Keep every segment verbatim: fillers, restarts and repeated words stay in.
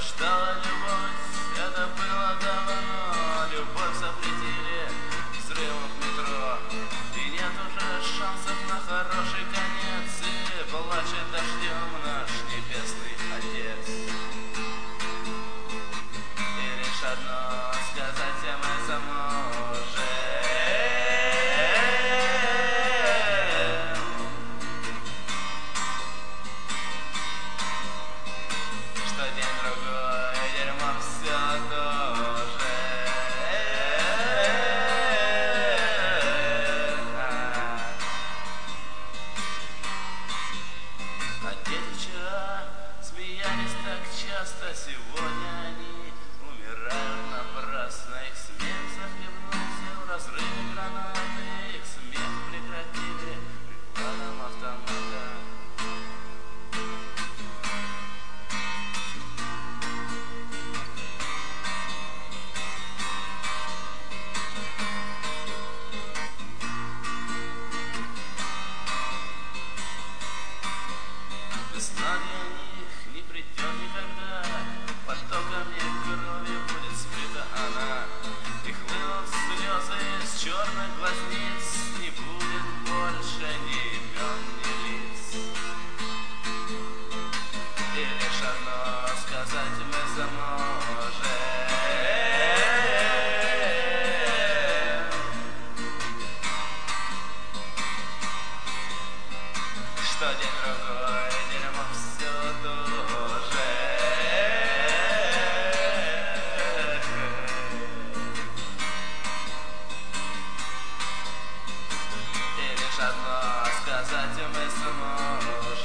Побеждала любовь, это было давно. Любовь запретили взрывом в метро, и нет уже шансов на хороший конец. И плачет дождем наш небесный Отец. И лишь одно сказать мы заможем, что день-другой дерьмо все тоже. А дети вчера смеялись так часто, сегодня они умирают напрасно. Их смех захлебнулся в разрыве гранаты, их смех прекратили прикладом автомата. Весна для них не придет никогда, потоками крови будет смыта она, и хлынут слезы из черных глазниц, не будет больше ни имен, ни лиц. И лишь одно сказать мы заможем, что день-другой дерьмо все тоже. И лишь одно сказать мы сможем,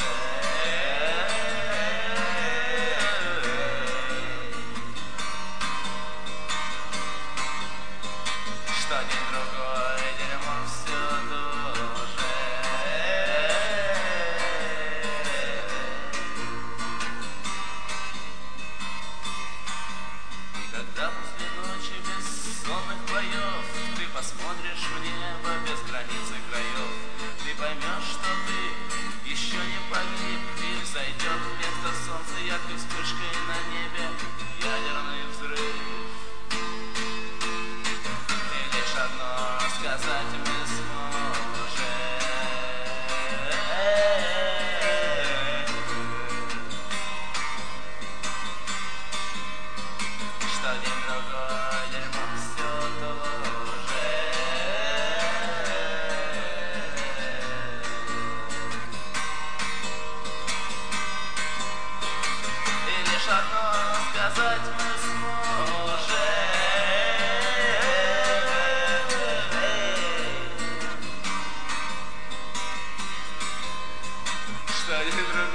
что день-другой дерьмо все тоже. Когда после ночи бессонных боев ты посмотришь в небо без границ и краев, ты поймешь, что ты еще не погиб, и взойдет вместо солнца яркой вспышкой на небе ядерный взрыв. И лишь одно сказать мы сможем, что день-другой дерьмо все тоже. И лишь одно сказать мы сможем, что день-другой